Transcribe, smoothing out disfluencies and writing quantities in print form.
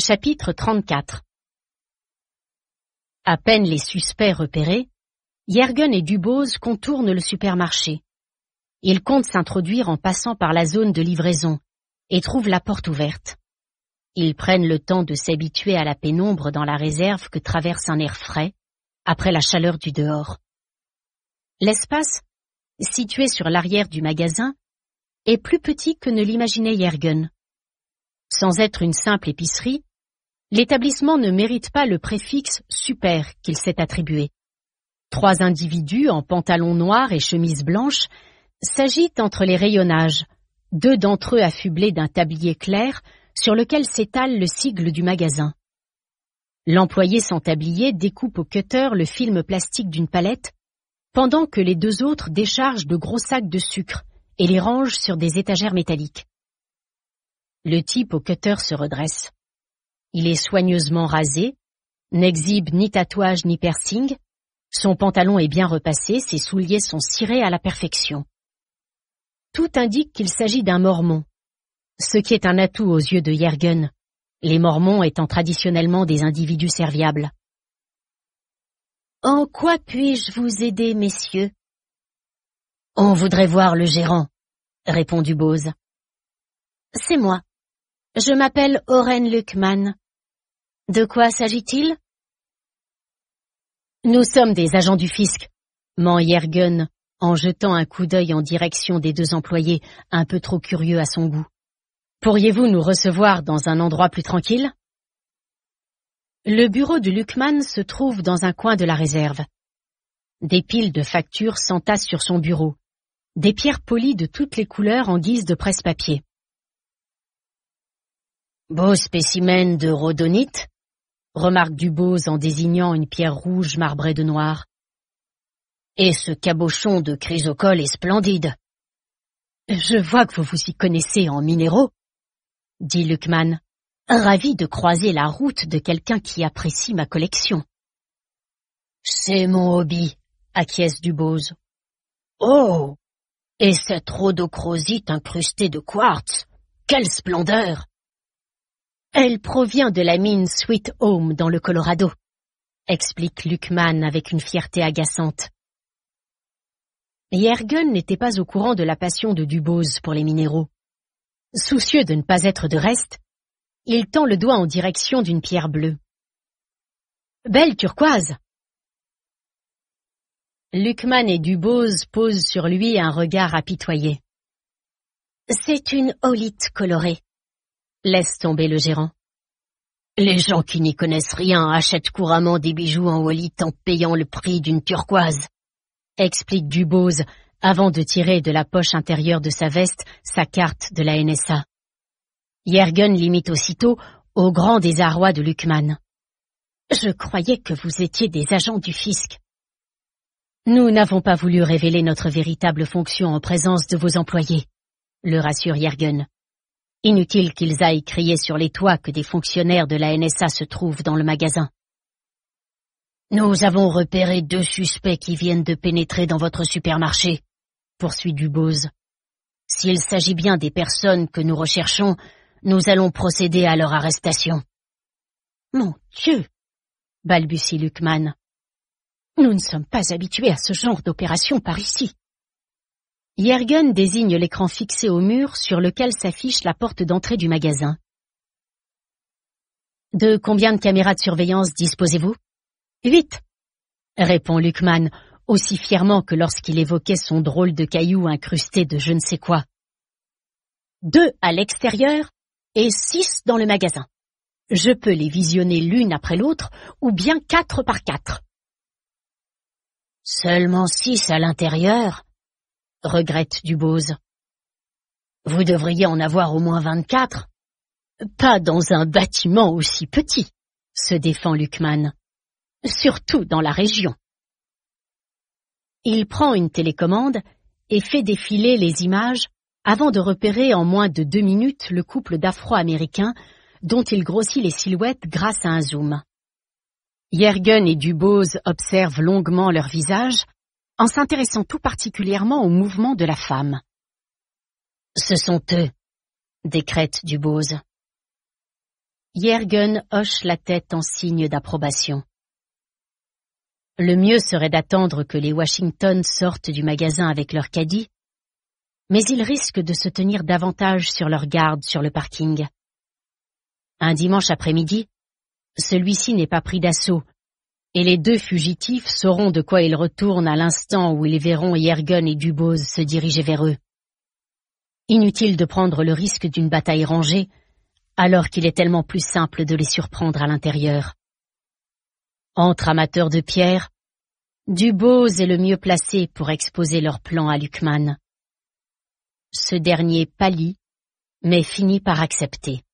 Chapitre 34. À peine les suspects repérés, Yergun et Dubose contournent le supermarché. Ils comptent s'introduire en passant par la zone de livraison et trouvent la porte ouverte. Ils prennent le temps de s'habituer à la pénombre dans la réserve que traverse un air frais après la chaleur du dehors. L'espace, situé sur l'arrière du magasin, est plus petit que ne l'imaginait Yergun. Sans être une simple épicerie, l'établissement ne mérite pas le préfixe « super » qu'il s'est attribué. 3 individus en pantalon noir et chemise blanche s'agitent entre les rayonnages, 2 d'entre eux affublés d'un tablier clair sur lequel s'étale le sigle du magasin. L'employé sans tablier découpe au cutter le film plastique d'une palette, pendant que les 2 autres déchargent de gros sacs de sucre et les rangent sur des étagères métalliques. Le type au cutter se redresse. Il est soigneusement rasé, n'exhibe ni tatouage ni piercing, son pantalon est bien repassé, ses souliers sont cirés à la perfection. Tout indique qu'il s'agit d'un mormon, ce qui est un atout aux yeux de Yergun, les mormons étant traditionnellement des individus serviables. « En quoi puis-je vous aider, messieurs ?»« On voudrait voir le gérant, » répond Dubose. « C'est moi. Je m'appelle Oren Luckman. De quoi s'agit-il ?»« Nous sommes des agents du fisc, » ment Yergun en jetant un coup d'œil en direction des 2 employés, un peu trop curieux à son goût. « Pourriez-vous nous recevoir dans un endroit plus tranquille ?» Le bureau de Luckman se trouve dans un coin de la réserve. Des piles de factures s'entassent sur son bureau, des pierres polies de toutes les couleurs en guise de presse-papier. « Beau spécimen de rhodonite », remarque Dubose en désignant une pierre rouge marbrée de noir. « Et ce cabochon de chrysocole est splendide. »« Je vois que vous vous y connaissez en minéraux, » dit Luckman, ravi de croiser la route de quelqu'un qui apprécie ma collection. « C'est mon hobby, » acquiesce Dubose. « Oh, et cette rhodochrosite incrustée de quartz, quelle splendeur !»« Elle provient de la mine Sweet Home dans le Colorado, » explique Luckman avec une fierté agaçante. Yergun n'était pas au courant de la passion de Dubose pour les minéraux. Soucieux de ne pas être de reste, il tend le doigt en direction d'une pierre bleue. « Belle turquoise !» Luckman et Dubose posent sur lui un regard apitoyé. « C'est une holite colorée. » Laisse tomber le gérant. Les gens qui n'y connaissent rien achètent couramment des bijoux en holite en payant le prix d'une turquoise, explique Dubose avant de tirer de la poche intérieure de sa veste sa carte de la NSA. Yergun l'imite aussitôt au grand désarroi de Luckman. Je croyais que vous étiez des agents du fisc. Nous n'avons pas voulu révéler notre véritable fonction en présence de vos employés, le rassure Yergun. Inutile qu'ils aillent crier sur les toits que des fonctionnaires de la NSA se trouvent dans le magasin. Nous avons repéré 2 suspects qui viennent de pénétrer dans votre supermarché, poursuit Dubose. S'il s'agit bien des personnes que nous recherchons, nous allons procéder à leur arrestation. Mon Dieu, balbutie Luckman. Nous ne sommes pas habitués à ce genre d'opération par ici. Yergun désigne l'écran fixé au mur sur lequel s'affiche la porte d'entrée du magasin. « De combien de caméras de surveillance disposez-vous ?»« 8, » répond Luckman, aussi fièrement que lorsqu'il évoquait son drôle de caillou incrusté de je ne sais quoi. « 2 à l'extérieur et 6 dans le magasin. Je peux les visionner l'une après l'autre ou bien 4 par 4. »« Seulement 6 à l'intérieur ?» regrette Dubose. « Vous devriez en avoir au moins 24. »« Pas dans un bâtiment aussi petit, » se défend Luckman. « Surtout dans la région. » Il prend une télécommande et fait défiler les images avant de repérer en moins de 2 minutes le couple d'Afro-Américains dont il grossit les silhouettes grâce à un zoom. Yergun et Dubose observent longuement leur visage en s'intéressant tout particulièrement au mouvement de la femme. « Ce sont eux, » décrète Dubose. Yergun hoche la tête en signe d'approbation. Le mieux serait d'attendre que les Washington sortent du magasin avec leur caddie, mais ils risquent de se tenir davantage sur leur garde sur le parking. Un dimanche après-midi, celui-ci n'est pas pris d'assaut, et les deux fugitifs sauront de quoi ils retournent à l'instant où ils verront Yergun et Dubose se diriger vers eux. Inutile de prendre le risque d'une bataille rangée, alors qu'il est tellement plus simple de les surprendre à l'intérieur. Entre amateurs de pierre, Dubose est le mieux placé pour exposer leur plan à Luckman. Ce dernier pâlit, mais finit par accepter.